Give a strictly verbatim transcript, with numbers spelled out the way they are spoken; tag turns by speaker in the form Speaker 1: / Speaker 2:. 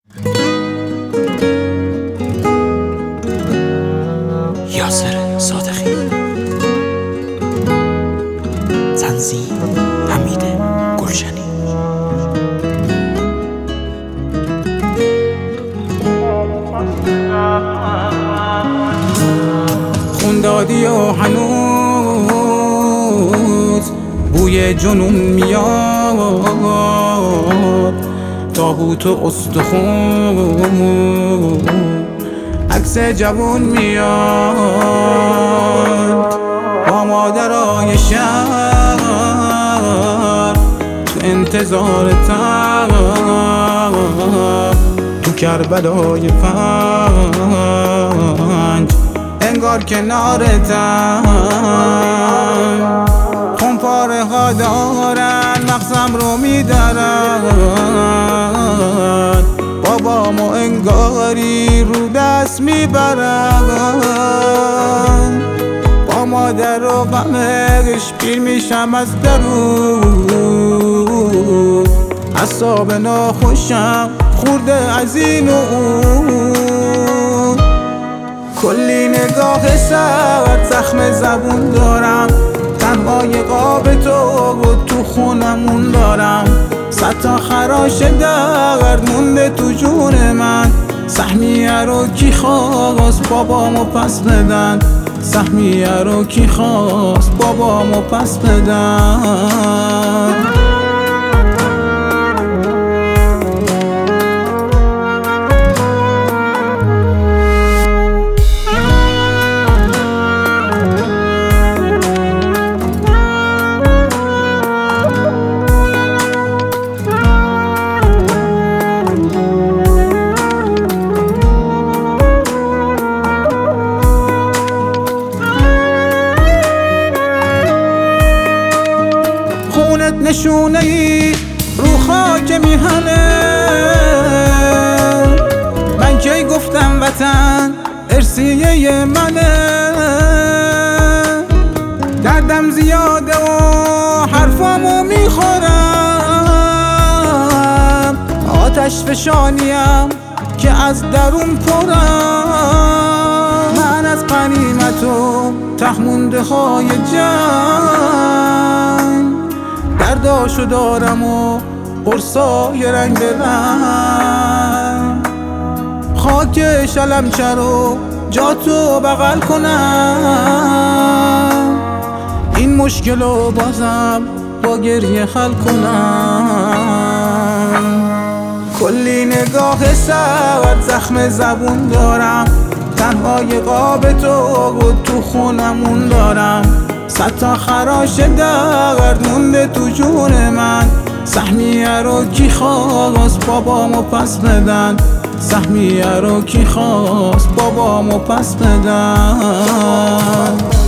Speaker 1: یاسر صادقی، تنظیم حمید گلشنی.
Speaker 2: خون دادی و هنوز بوی جنون میاد، تابوت و استخون عکس جوون میاد، با مادرای شهر تو انتظارتم، تو کربلای پنج انگار کنارتم. خونپاره ها دارن مغزم رو میدارن، بابامو انگاری رو دست میبرن. با مادر و غمش پیر میشم از درون، اعصاب ناخوشم خورده از این و اون. کلی نگاه سرد زخم زبون دارم، تنهای قاب تو و تو خونمون دارم. صد تا خراش درد مونده تو جون من، سهمیه رو کی خواست بابامو پس بدن، سهمیه رو کی خواست بابامو پس بدن. نشونه ای رو خاک میهنه، من کی گفتم وطن ارسیه منه. دردم زیاده و حرفامو میخورم، آتش فشانیم که از درون پرم. من از غنیمت و تخمونده های جنگ، درداشو دارم و قرصای رنگ رنگ. خاک شلمچه رو جاتو بغل کنم، این مشکلو بازم با گریه حل کنم. کلی نگاه سرد زخم زبون دارم، تنهای قاب تو و تو خونمون دارم. صد تا خراش درد مونده تو جون من، سهمیه رو کی خواست بابامو پس بدن، سهمیه رو کی خواست بابامو پس بدن.